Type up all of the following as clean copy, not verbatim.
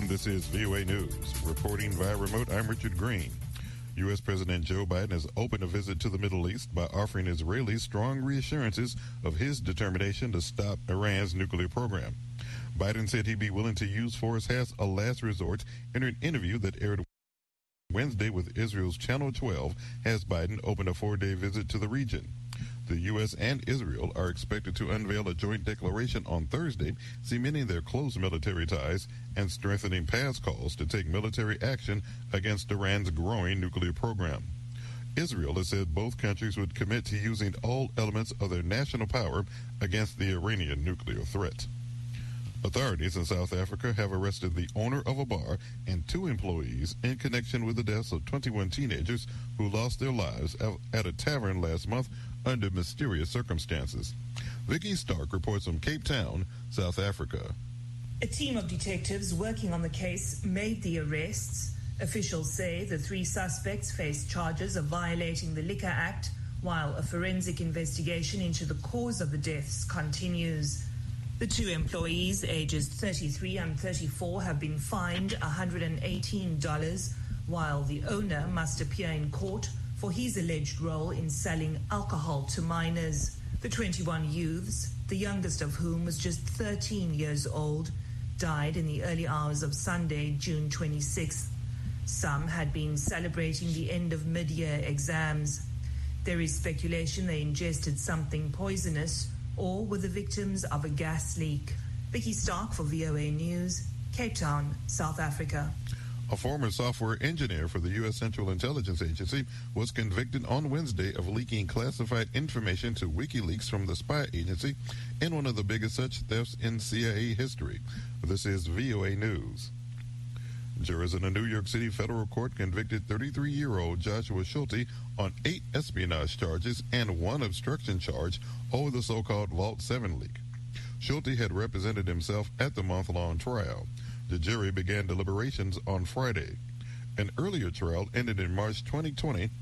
This is VOA News. Reporting via remote, I'm Richard Green. U.S. President Joe Biden has opened a visit to the Middle East by offering Israelis strong reassurances of his determination to stop Iran's nuclear program. Biden said he'd be willing to use force as a last resort in an interview that aired Wednesday with Israel's Channel 12 as Biden opened a 4-day visit to the region. The U.S. and Israel are expected to unveil a joint declaration on Thursday, cementing their close military ties and strengthening past calls to take military action against Iran's growing nuclear program. Israel has said both countries would commit to using all elements of their national power against the Iranian nuclear threat. Authorities in South Africa have arrested the owner of a bar and 2 employees in connection with the deaths of 21 teenagers who lost their lives at a tavern last month under mysterious circumstances. Vicky Stark reports from Cape Town, South Africa. A team of detectives working on the case made the arrests. Officials say the 3 suspects face charges of violating the Liquor Act, while a forensic investigation into the cause of the deaths continues. The 2 employees, ages 33 and 34, have been fined $118, while the owner must appear in court for his alleged role in selling alcohol to minors. The 21 youths, the youngest of whom was just 13 years old, died in the early hours of Sunday, June 26th. Some had been celebrating the end of mid-year exams. There is speculation they ingested something poisonous or were the victims of a gas leak. Vicky Stark for VOA News, Cape Town, South Africa. A former software engineer for the U.S. Central Intelligence Agency was convicted on Wednesday of leaking classified information to WikiLeaks from the spy agency in one of the biggest such thefts in CIA history. This is VOA News. Jurors in a New York City federal court convicted 33-year-old Joshua Schulte on 8 espionage charges and 1 obstruction charge over the so-called Vault 7 leak. Schulte had represented himself at the month-long trial. The jury began deliberations on Friday. An earlier trial ended in March 2020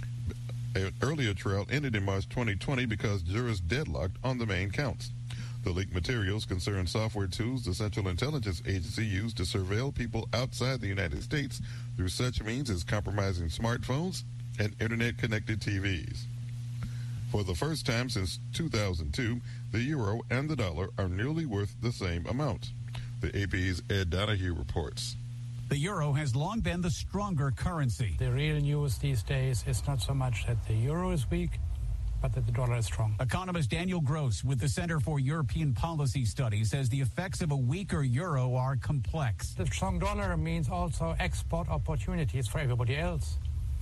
because jurors deadlocked on the main counts. The leaked materials concern software tools the Central Intelligence Agency used to surveil people outside the United States through such means as compromising smartphones and internet-connected TVs. For the first time since 2002, the euro and the dollar are nearly worth the same amount. The AP's Ed Donahue reports. The euro has long been the stronger currency. The real news these days is not so much that the euro is weak, but that the dollar is strong. Economist Daniel Gross with the Center for European Policy Studies says the effects of a weaker euro are complex. The strong dollar means also export opportunities for everybody else.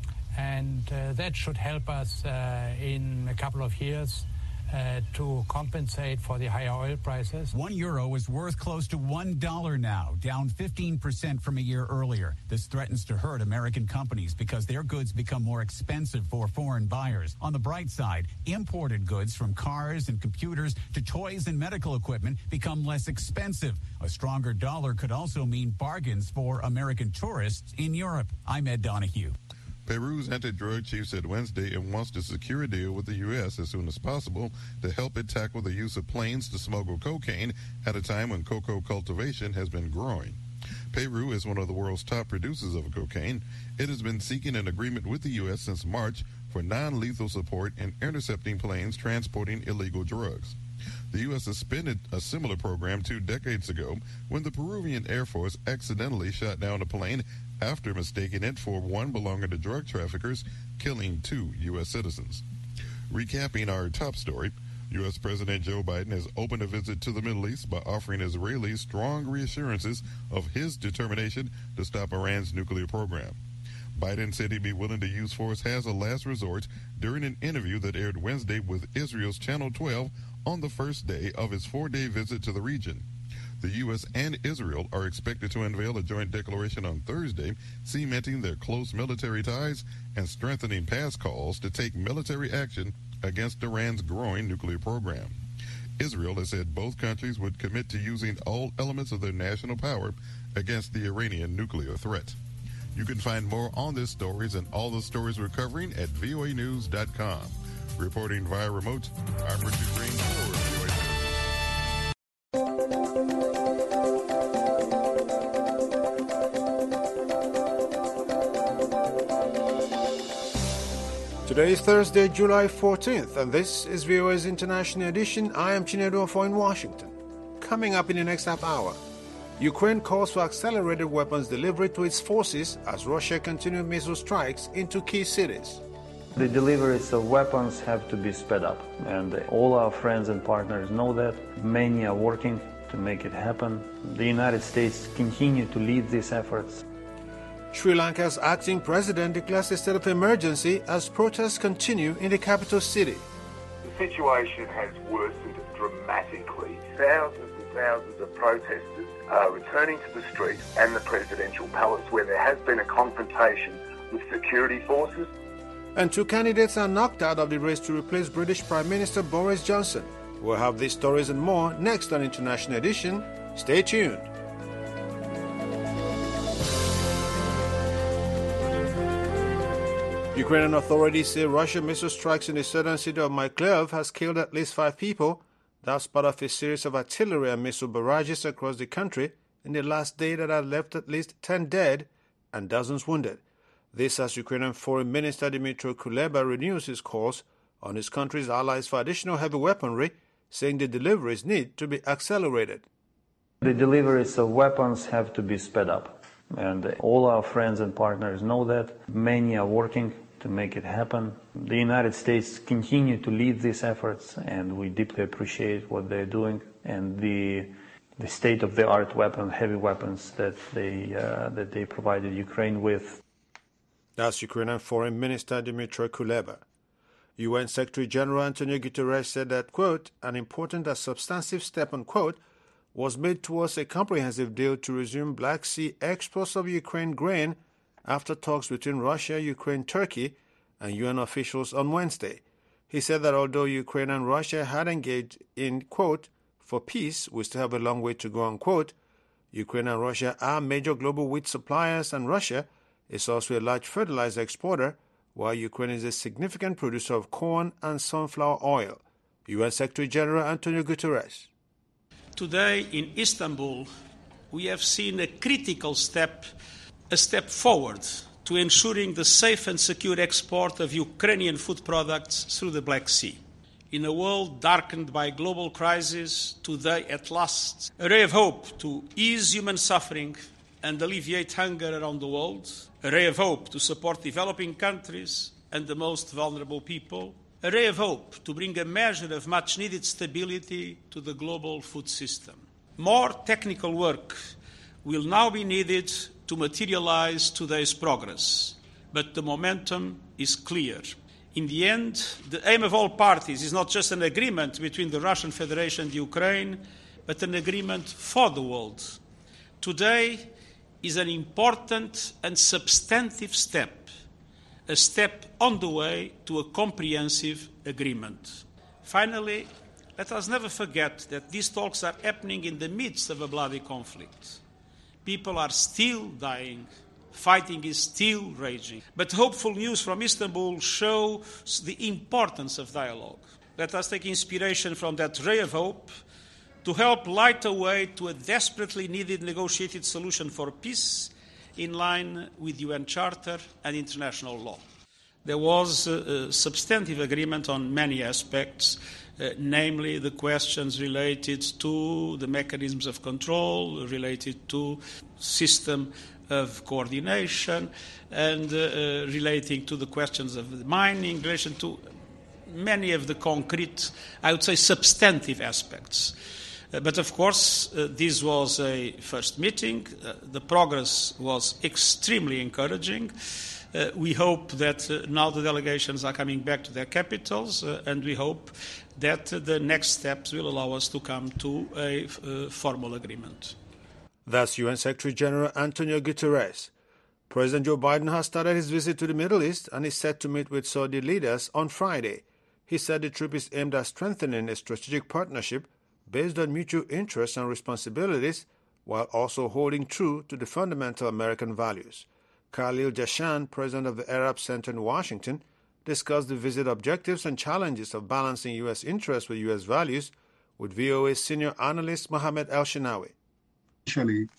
And that should help us in a couple of years to compensate for the higher oil prices. €1 is worth close to $1 now, down 15% from a year earlier. This threatens to hurt American companies because their goods become more expensive for foreign buyers. On the bright side, imported goods from cars and computers to toys and medical equipment become less expensive. A stronger dollar could also mean bargains for American tourists in Europe. I'm Ed Donahue. Peru's anti-drug chief said Wednesday it wants to secure a deal with the U.S. as soon as possible to help it tackle the use of planes to smuggle cocaine at a time when cocoa cultivation has been growing. Peru is one of the world's top producers of cocaine. It has been seeking an agreement with the U.S. since March for non-lethal support in intercepting planes transporting illegal drugs. The U.S. suspended a similar program 2 decades ago when the Peruvian Air Force accidentally shot down a plane after mistaking it for one belonging to drug traffickers, killing 2 U.S. citizens. Recapping our top story, U.S. President Joe Biden has opened a visit to the Middle East by offering Israelis strong reassurances of his determination to stop Iran's nuclear program. Biden said he'd be willing to use force as a last resort during an interview that aired Wednesday with Israel's Channel 12 on the first day of his 4-day visit to the region. The U.S. and Israel are expected to unveil a joint declaration on Thursday, cementing their close military ties and strengthening past calls to take military action against Iran's growing nuclear program. Israel has said both countries would commit to using all elements of their national power against the Iranian nuclear threat. You can find more on this stories and all the stories we're covering at voanews.com. Reporting via remote, I'm Richard Green for VOA News. Today is Thursday, July 14th, and this is VOA's International Edition. I am Chinedu Ofo in Washington. Coming up in the next half hour, Ukraine calls for accelerated weapons delivery to its forces as Russia continues missile strikes into key cities. The deliveries of weapons have to be sped up, and all our friends and partners know that. Many are working to make it happen. The United States continue to lead these efforts. Sri Lanka's acting president declares a state of emergency as protests continue in the capital city. The situation has worsened dramatically. Thousands and thousands of protesters are returning to the streets and the presidential palace, where there has been a confrontation with security forces. And 2 candidates are knocked out of the race to replace British Prime Minister Boris Johnson. We'll have these stories and more next on International Edition. Stay tuned. Ukrainian authorities say Russian missile strikes in the southern city of Mykolaiv has killed at least 5 people. That's part of a series of artillery and missile barrages across the country in the last day that have left at least 10 dead and dozens wounded. This as Ukrainian Foreign Minister Dmytro Kuleba renews his calls on his country's allies for additional heavy weaponry, saying the deliveries need to be accelerated. The deliveries of weapons have to be sped up, and all our friends and partners know that. Many are working to make it happen. The United States continue to lead these efforts, and we deeply appreciate what they're doing and the state-of-the-art heavy weapons that they provided Ukraine with. That's Ukrainian Foreign Minister Dmytro Kuleba. UN Secretary General Antonio Guterres said that, quote, an important and substantive step, unquote, was made towards a comprehensive deal to resume Black Sea exports of Ukraine grain after talks between Russia, Ukraine, Turkey, and UN officials on Wednesday. He said that although Ukraine and Russia had engaged in, quote, for peace, we still have a long way to go, unquote. Ukraine and Russia are major global wheat suppliers, and Russia is also a large fertilizer exporter, while Ukraine is a significant producer of corn and sunflower oil. UN Secretary General Antonio Guterres. Today in Istanbul, we have seen a critical step forward to ensuring the safe and secure export of Ukrainian food products through the Black Sea. In a world darkened by global crisis, today at last, a ray of hope to ease human suffering and alleviate hunger around the world, a ray of hope to support developing countries and the most vulnerable people, a ray of hope to bring a measure of much-needed stability to the global food system. More technical work will now be needed to materialize today's progress, but the momentum is clear. In the end, the aim of all parties is not just an agreement between the Russian Federation and Ukraine, but an agreement for the world. Today is an important and substantive step, a step on the way to a comprehensive agreement. Finally, let us never forget that these talks are happening in the midst of a bloody conflict. People are still dying. Fighting is still raging. But hopeful news from Istanbul shows the importance of dialogue. Let us take inspiration from that ray of hope to help light a way to a desperately needed negotiated solution for peace in line with UN Charter and international law. There was a substantive agreement on many aspects, namely the questions related to the mechanisms of control, related to system of coordination, and relating to the questions of mining, in relation to many of the concrete, I would say, substantive aspects. But of course, this was a first meeting. The progress was extremely encouraging. We hope that now the delegations are coming back to their capitals, and we hope that the next steps will allow us to come to a formal agreement. That's UN Secretary General Antonio Guterres. President Joe Biden has started his visit to the Middle East and is set to meet with Saudi leaders on Friday. He said the trip is aimed at strengthening a strategic partnership based on mutual interests and responsibilities, while also holding true to the fundamental American values. Khalil Jashan, president of the Arab Center in Washington, discussed the visit objectives and challenges of balancing U.S. interests with U.S. values with VOA senior analyst Mohammed El-Shinawi. Initially,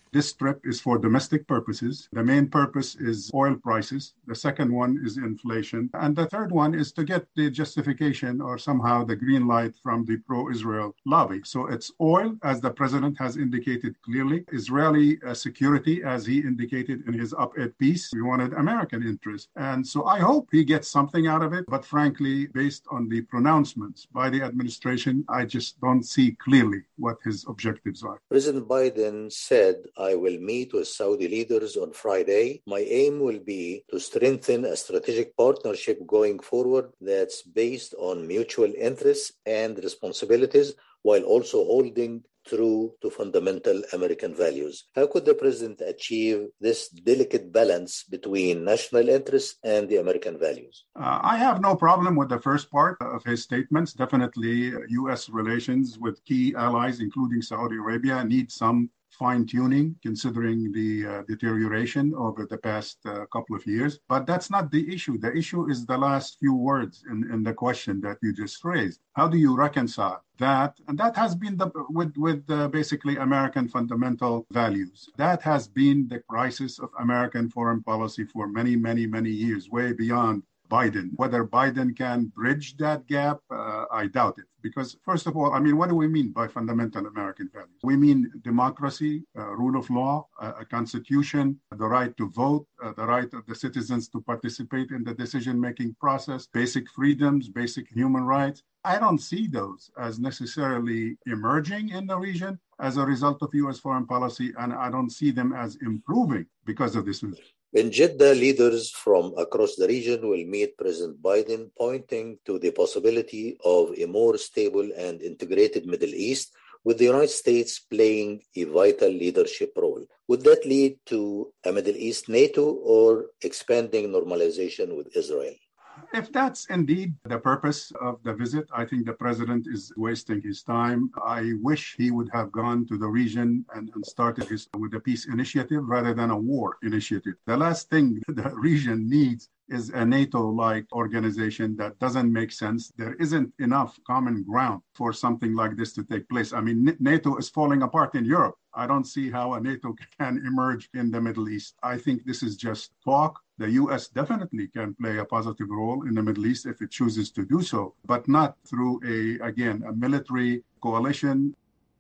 This trip is for domestic purposes. The main purpose is oil prices. The second one is inflation. And the third one is to get the justification or somehow the green light from the pro-Israel lobby. So it's oil, as the president has indicated clearly, Israeli security, as he indicated in his op-ed piece. We wanted American interests. And so I hope he gets something out of it. But frankly, based on the pronouncements by the administration, I just don't see clearly what his objectives are. President Biden said, I will meet with Saudi leaders on Friday. My aim will be to strengthen a strategic partnership going forward that's based on mutual interests and responsibilities while also holding true to fundamental American values. How could the president achieve this delicate balance between national interests and the American values? I have no problem with the first part of his statements. Definitely, U.S. relations with key allies, including Saudi Arabia, need some fine-tuning considering the deterioration over the past couple of years. But that's not the issue. The issue is the last few words in the question that you just raised. How do you reconcile that? And that has been with basically American fundamental values. That has been the crisis of American foreign policy for many, many, many years, way beyond Biden. Whether Biden can bridge that gap, I doubt it. Because first of all, I mean, what do we mean by fundamental American values? We mean democracy, rule of law, a constitution, the right to vote, the right of the citizens to participate in the decision-making process, basic freedoms, basic human rights. I don't see those as necessarily emerging in the region as a result of U.S. foreign policy, and I don't see them as improving because of this. In Jeddah, leaders from across the region will meet President Biden, pointing to the possibility of a more stable and integrated Middle East, with the United States playing a vital leadership role. Would that lead to a Middle East NATO or expanding normalization with Israel? If that's indeed the purpose of the visit, I think the president is wasting his time. I wish he would have gone to the region and started with a peace initiative rather than a war initiative. The last thing the region needs is a NATO-like organization. That doesn't make sense. There isn't enough common ground for something like this to take place. I mean, NATO is falling apart in Europe. I don't see how a NATO can emerge in the Middle East. I think this is just talk. The U.S. definitely can play a positive role in the Middle East if it chooses to do so, but not through a military coalition.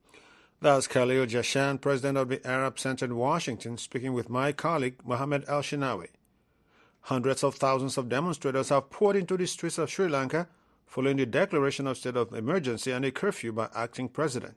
That's Khalil Jashan, president of the Arab Center in Washington, speaking with my colleague Mohammed Al-Shinawi. Hundreds of thousands of demonstrators have poured into the streets of Sri Lanka following the declaration of state of emergency and a curfew by acting president.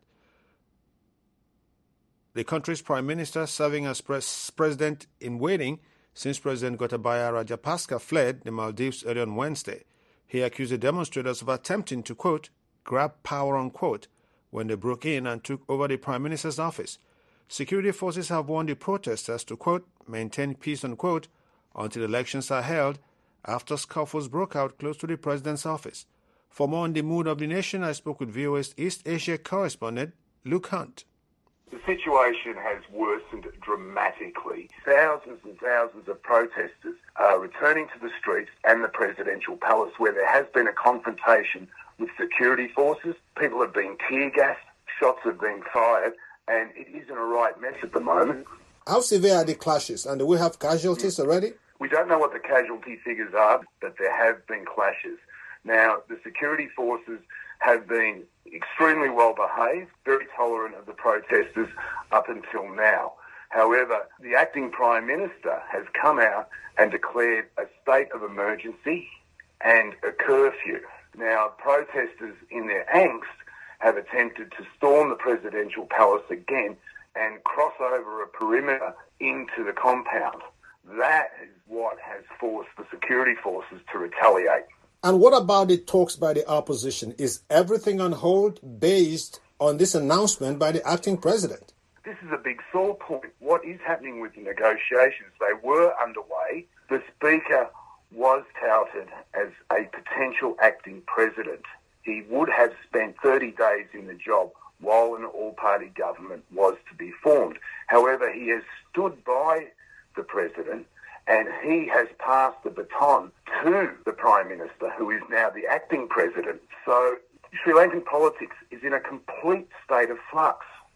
The country's prime minister, serving as president in waiting since President Gotabaya Rajapaksa fled the Maldives early on Wednesday. He accused the demonstrators of attempting to, quote, grab power, unquote, when they broke in and took over the prime minister's office. Security forces have warned the protesters to, quote, maintain peace, unquote, until elections are held, after scuffles broke out close to the president's office. For more on the mood of the nation, I spoke with VOA's East Asia correspondent Luke Hunt. The situation has worsened dramatically. Thousands and thousands of protesters are returning to the streets and the presidential palace, where there has been a confrontation with security forces. People have been tear-gassed, shots have been fired, and it isn't a right mess at the moment. How severe are the clashes, and do we have casualties already? We don't know what the casualty figures are, but there have been clashes. Now, the security forces have been extremely well behaved, very tolerant of the protesters up until now. However, the acting Prime Minister has come out and declared a state of emergency and a curfew. Now, protesters in their angst have attempted to storm the presidential palace again and cross over a perimeter into the compound. That is what has forced the security forces to retaliate. And what about the talks by the opposition? Is everything on hold based on this announcement by the acting president? This is a big sore point. What is happening with the negotiations? They were underway. The Speaker was touted as a potential acting president. He would have spent 30 days in the job while an all-party government was to be formed. However, he has stood by the president and he has passed the baton to the Prime Minister, who is now the acting president. So Sri Lankan politics is in a complete state of flux.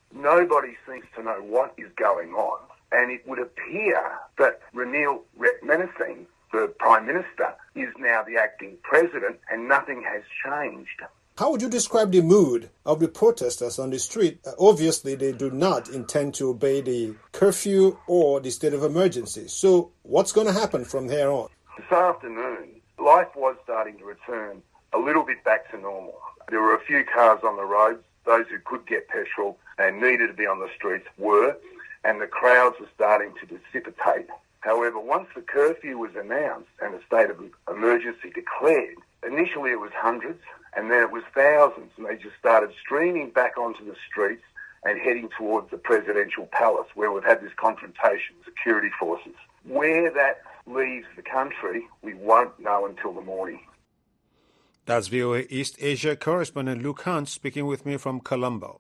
Nobody seems to know what is going on, and it would appear that Ranil Wickremesinghe, the Prime Minister, is now the acting president, and nothing has changed. How would you describe the mood of the protesters on the street? Obviously, they do not intend to obey the curfew or the state of emergency. So what's going to happen from here on? This afternoon, life was starting to return a little bit back to normal. There were a few cars on the roads. Those who could get petrol and needed to be on the streets were, and the crowds were starting to dissipate. However, once the curfew was announced and a state of emergency declared, initially it was hundreds, and then it was thousands, and they just started streaming back onto the streets and heading towards the presidential palace, where we've had this confrontation with security forces. Where that leaves the country, we won't know until the morning. That's VOA East Asia correspondent Luke Hunt speaking with me from Colombo.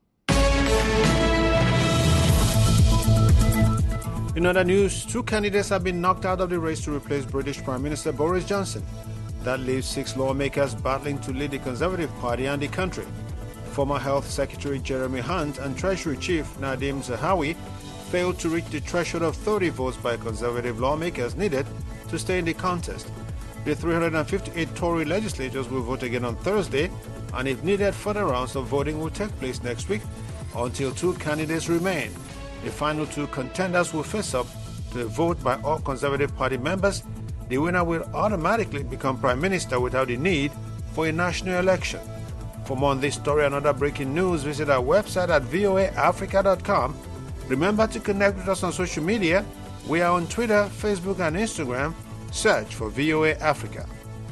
In other news, 2 candidates have been knocked out of the race to replace British Prime Minister Boris Johnson. That leaves 6 lawmakers battling to lead the Conservative Party and the country. Former Health Secretary Jeremy Hunt and Treasury Chief Nadhim Zahawi failed to reach the threshold of 30 votes by Conservative lawmakers needed to stay in the contest. The 358 Tory legislators will vote again on Thursday, and if needed, further rounds of voting will take place next week until 2 candidates remain. The final 2 contenders will face up to a vote by all Conservative Party members. The winner will automatically become Prime Minister without the need for a national election. For more on this story and other breaking news, visit our website at voaafrica.com. Remember to connect with us on social media. We are on Twitter, Facebook, and Instagram. Search for VOA Africa.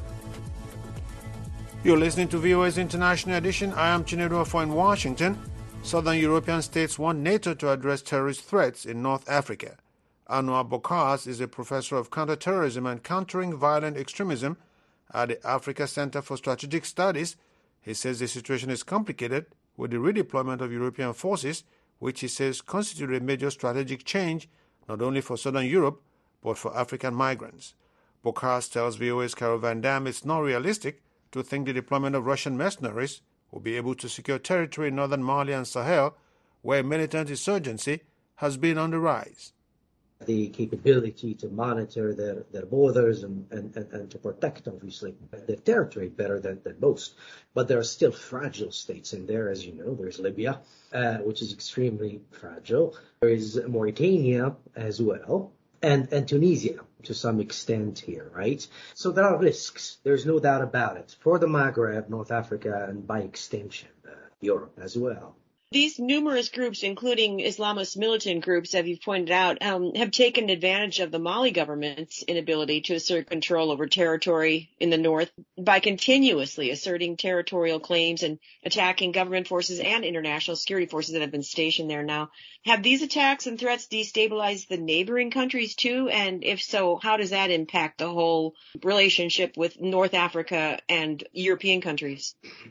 You're listening to VOA's International Edition. I am Chinedu Afo in Washington. Southern European states want NATO to address terrorist threats in North Africa. Anwar Bokas is a professor of counterterrorism and countering violent extremism at the Africa Center for Strategic Studies. He says the situation is complicated with the redeployment of European forces, which he says constitute a major strategic change not only for Southern Europe but for African migrants. Bokas tells VOA's Carol Van Dam it's not realistic to think the deployment of Russian mercenaries will be able to secure territory in northern Mali and Sahel, where militant insurgency has been on the rise. The capability to monitor their borders and to protect, obviously, their territory better than most. But there are still fragile states in there, as you know. There's Libya, which is extremely fragile. There is Mauritania as well, and Tunisia to some extent here, right? So there are risks. There's no doubt about it. For the Maghreb, North Africa, and by extension, Europe as well. These numerous groups, including Islamist militant groups, as you've pointed out, have taken advantage of the Mali government's inability to assert control over territory in the north by continuously asserting territorial claims and attacking government forces and international security forces that have been stationed there now. Have these attacks and threats destabilized the neighboring countries too? And if so, how does that impact the whole relationship with North Africa and European countries?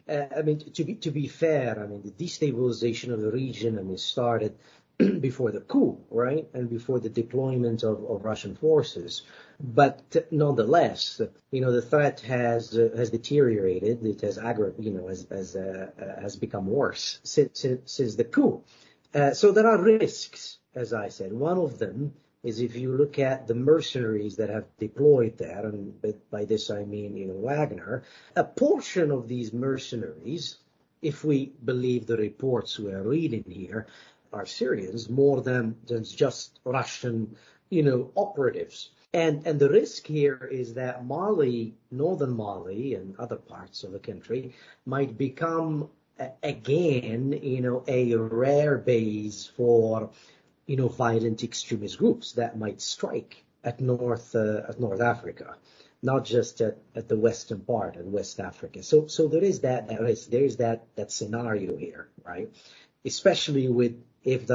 To be fair, the destabilization of the region, started before the coup, right, and before the deployment of Russian forces. But nonetheless, the threat has deteriorated. It has has become worse since the coup. So there are risks, as I said. One of them is if you look at the mercenaries that have deployed there, and by this I mean Wagner, a portion of these mercenaries, if we believe the reports we are reading here, are Syrians more than just Russian, operatives. And the risk here is that Mali, northern Mali and other parts of the country might become again, a rare base for, violent extremist groups that might strike at North Africa, not just at the western part of West Africa. So there is that risk. There is that scenario here, right? Especially if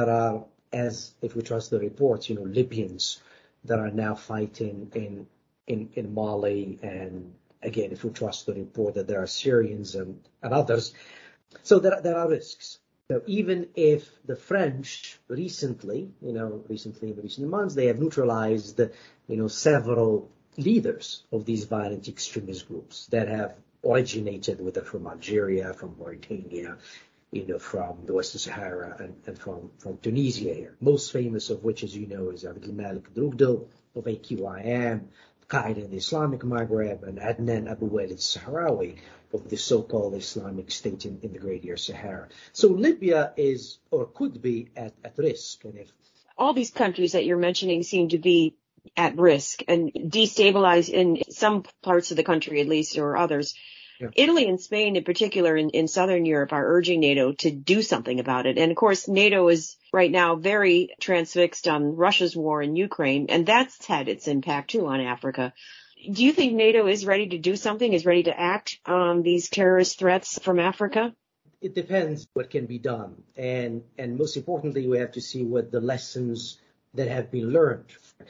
we trust the reports, Libyans that are now fighting in Mali, and again, if we trust the report that there are Syrians and others. So there are risks. So even if the French recently in the recent months, they have neutralized, several leaders of these violent extremist groups that have originated from Algeria, from Mauritania, from the Western Sahara and from Tunisia here. Most famous of which, as you know, is Abdelmalek Drogdel of AQIM, Qaeda in the Islamic Maghreb, and Adnan Abu Walid Sahrawi of the so-called Islamic State in the Greater Sahara. So Libya is, or could be, at risk. And if all these countries that you're mentioning seem to be at risk and destabilized in some parts of the country, at least, or others. Yeah. Italy and Spain in particular in Southern Europe are urging NATO to do something about it. And of course, NATO is right now very transfixed on Russia's war in Ukraine, and that's had its impact too on Africa. Do you think NATO is ready to do something, is ready to act on these terrorist threats from Africa? It depends what can be done. And most importantly, we have to see what the lessons that have been learned.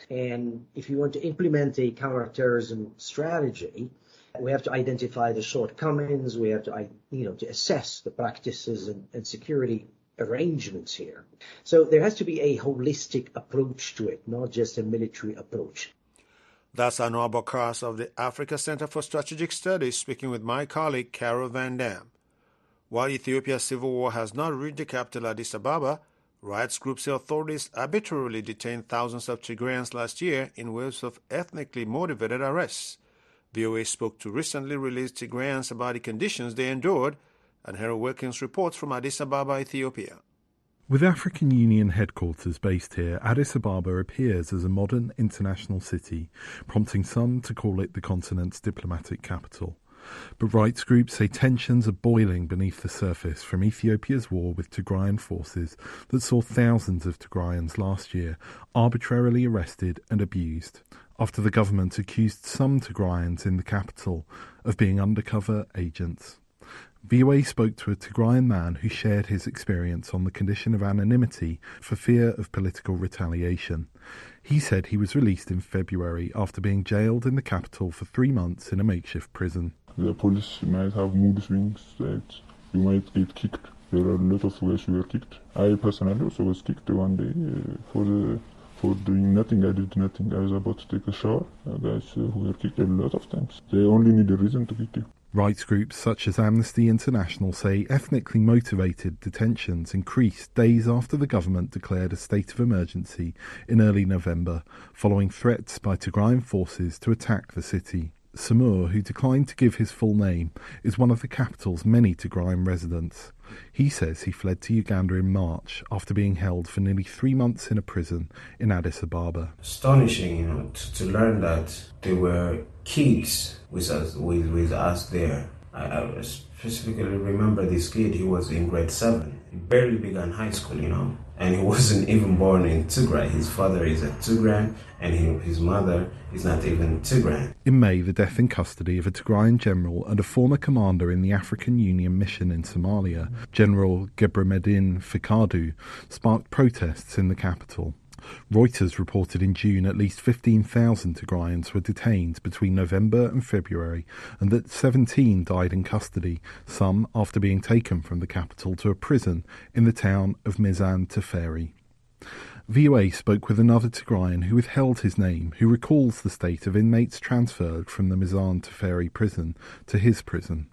And if you want to implement a counterterrorism strategy, we have to identify the shortcomings. We have to, to assess the practices and security arrangements here. So there has to be a holistic approach to it, not just a military approach. That's Anwar Bokras of the Africa Center for Strategic Studies speaking with my colleague Carol Van Dam. While Ethiopia's civil war has not reached the capital Addis Ababa, rights groups say authorities arbitrarily detained thousands of Tigrayans last year in waves of ethnically motivated arrests. VOA spoke to recently released Tigrayans about the conditions they endured, and Harold Wilkins reports from Addis Ababa, Ethiopia. With African Union headquarters based here, Addis Ababa appears as a modern international city, prompting some to call it the continent's diplomatic capital. But rights groups say tensions are boiling beneath the surface from Ethiopia's war with Tigrayan forces that saw thousands of Tigrayans last year arbitrarily arrested and abused, after the government accused some Tigrayans in the capital of being undercover agents. VOA spoke to a Tigrayan man who shared his experience on the condition of anonymity for fear of political retaliation. He said he was released in February after being jailed in the capital for 3 months in a makeshift prison. The police might have mood swings that you might get kicked. There are a lot of ways you were kicked. I personally also was kicked one day for doing nothing. I did nothing. I was about to take a shower. Guys who were kicked a lot of times. They only need a reason to kick you. Rights groups such as Amnesty International say ethnically motivated detentions increased days after the government declared a state of emergency in early November, following threats by Tigrayan forces to attack the city. Samur, who declined to give his full name, is one of the capital's many Tigrayan residents. He says he fled to Uganda in March after being held for nearly 3 months in a prison in Addis Ababa. Astonishing, to learn that there were kids with us there. I specifically remember this kid. He was in grade 7. He barely began high school, and he wasn't even born in Tigray. His father is a Tigrayan, and his mother is not even Tigrayan. In May, the death in custody of a Tigrayan general and a former commander in the African Union mission in Somalia, General Gebremedin Fikadu, sparked protests in the capital. Reuters reported in June at least 15,000 Tigrayans were detained between November and February, and that 17 died in custody, some after being taken from the capital to a prison in the town of Mizan Teferi. VOA spoke with another Tigrayan who withheld his name, who recalls the state of inmates transferred from the Mizan Teferi prison to his prison.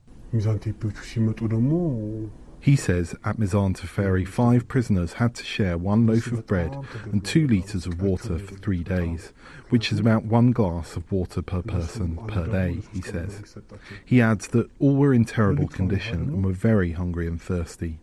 He says at Mizan Teferi 5 prisoners had to share 1 loaf of bread and 2 litres of water for 3 days, which is about 1 glass of water per person per day, he says. He adds that all were in terrible condition and were very hungry and thirsty.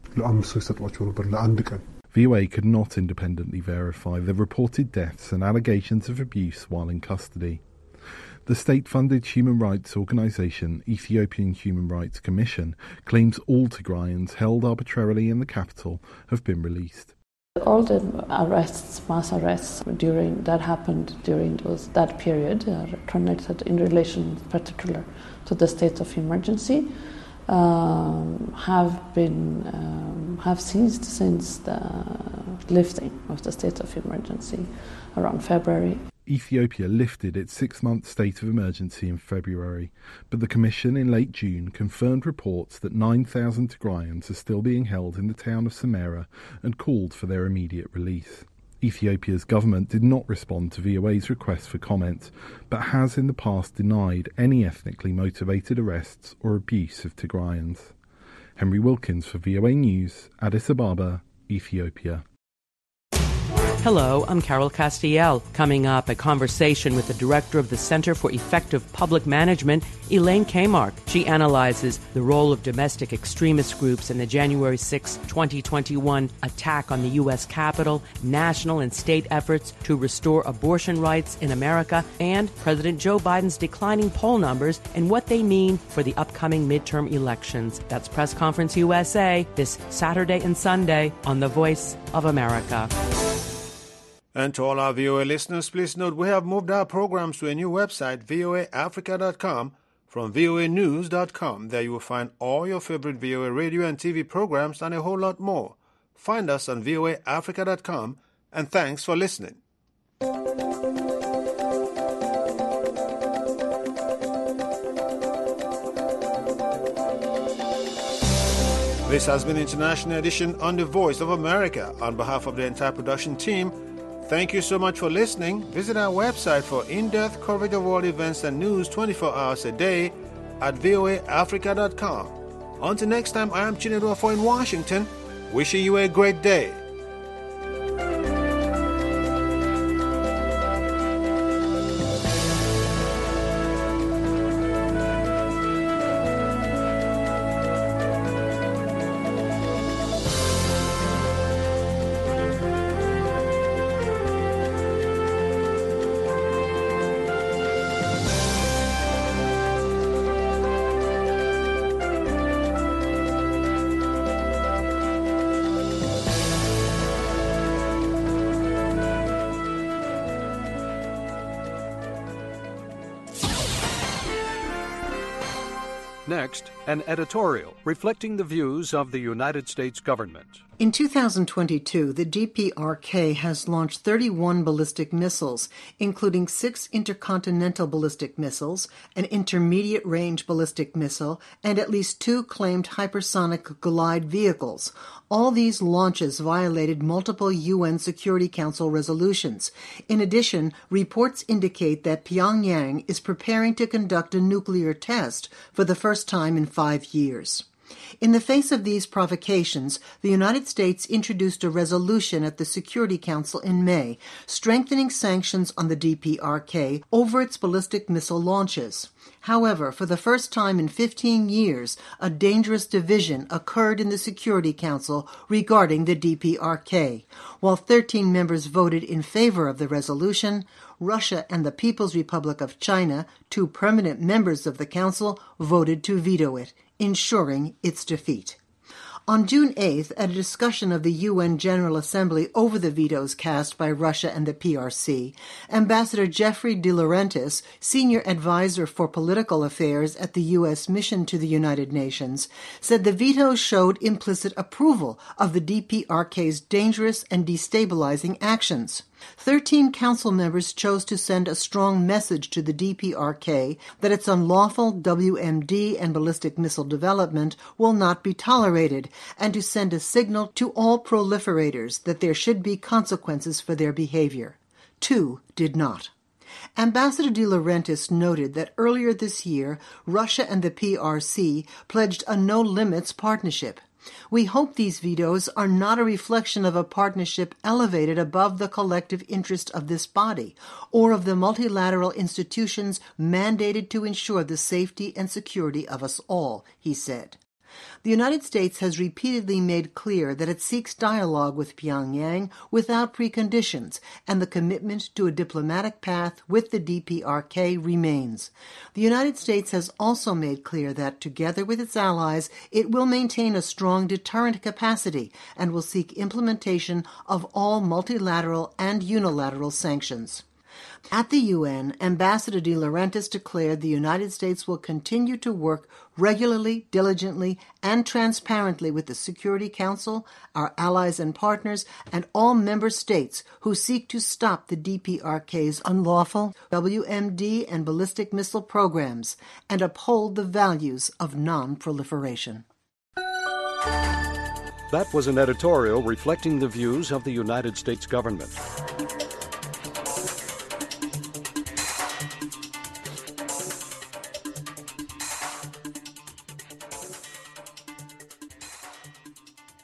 VOA could not independently verify the reported deaths and allegations of abuse while in custody. The state-funded human rights organisation Ethiopian Human Rights Commission claims all Tigrayans held arbitrarily in the capital have been released. All the arrests, mass arrests that happened during that period are connected in relation in particular to the state of emergency, have ceased since the lifting of the state of emergency around February. Ethiopia lifted its 6-month state of emergency in February, but the Commission in late June confirmed reports that 9,000 Tigrayans are still being held in the town of Samara and called for their immediate release. Ethiopia's government did not respond to VOA's request for comment, but has in the past denied any ethnically motivated arrests or abuse of Tigrayans. Henry Wilkins for VOA News, Addis Ababa, Ethiopia. Hello, I'm Carol Castiel. Coming up, a conversation with the director of the Center for Effective Public Management, Elaine Kamarck. She analyzes the role of domestic extremist groups in the January 6, 2021 attack on the U.S. Capitol, national and state efforts to restore abortion rights in America, and President Joe Biden's declining poll numbers and what they mean for the upcoming midterm elections. That's Press Conference USA this Saturday and Sunday on The Voice of America. And to all our VOA listeners, please note we have moved our programs to a new website, voaafrica.com, from voanews.com. There you will find all your favorite VOA radio and TV programs and a whole lot more. Find us on voaafrica.com, and thanks for listening. This has been the International Edition on The Voice of America. On behalf of the entire production team, thank you so much for listening. Visit our website for in-depth coverage of world events and news 24 hours a day at voaafrica.com. Until next time, I am Chinedu Afo in Washington, wishing you a great day. Next, an editorial reflecting the views of the United States government. In 2022, the DPRK has launched 31 ballistic missiles, including 6 intercontinental ballistic missiles, an intermediate-range ballistic missile, and at least 2 claimed hypersonic glide vehicles. All these launches violated multiple UN Security Council resolutions. In addition, reports indicate that Pyongyang is preparing to conduct a nuclear test for the first time in 5 years. In the face of these provocations, the United States introduced a resolution at the Security Council in May, strengthening sanctions on the DPRK over its ballistic missile launches. However, for the first time in 15 years, a dangerous division occurred in the Security Council regarding the DPRK. While 13 members voted in favor of the resolution, Russia and the People's Republic of China, 2 permanent members of the Council, voted to veto it, ensuring its defeat. On June 8th, at a discussion of the UN General Assembly over the vetoes cast by Russia and the PRC, Ambassador Jeffrey De Laurentiis, senior advisor for political affairs at the U.S. mission to the United Nations, said the vetoes showed implicit approval of the DPRK's dangerous and destabilizing actions. 13 council members chose to send a strong message to the DPRK that its unlawful WMD and ballistic missile development will not be tolerated, and to send a signal to all proliferators that there should be consequences for their behavior. 2 did not. Ambassador De Laurentiis noted that earlier this year, Russia and the PRC pledged a no-limits partnership. We hope these vetoes are not a reflection of a partnership elevated above the collective interest of this body or of the multilateral institutions mandated to ensure the safety and security of us all, he said. The United States has repeatedly made clear that it seeks dialogue with Pyongyang without preconditions, and the commitment to a diplomatic path with the DPRK remains. The United States has also made clear that, together with its allies, it will maintain a strong deterrent capacity and will seek implementation of all multilateral and unilateral sanctions. At the UN, Ambassador De Laurentiis declared the United States will continue to work regularly, diligently, and transparently with the Security Council, our allies and partners, and all member states who seek to stop the DPRK's unlawful WMD and ballistic missile programs and uphold the values of non-proliferation. That was an editorial reflecting the views of the United States government.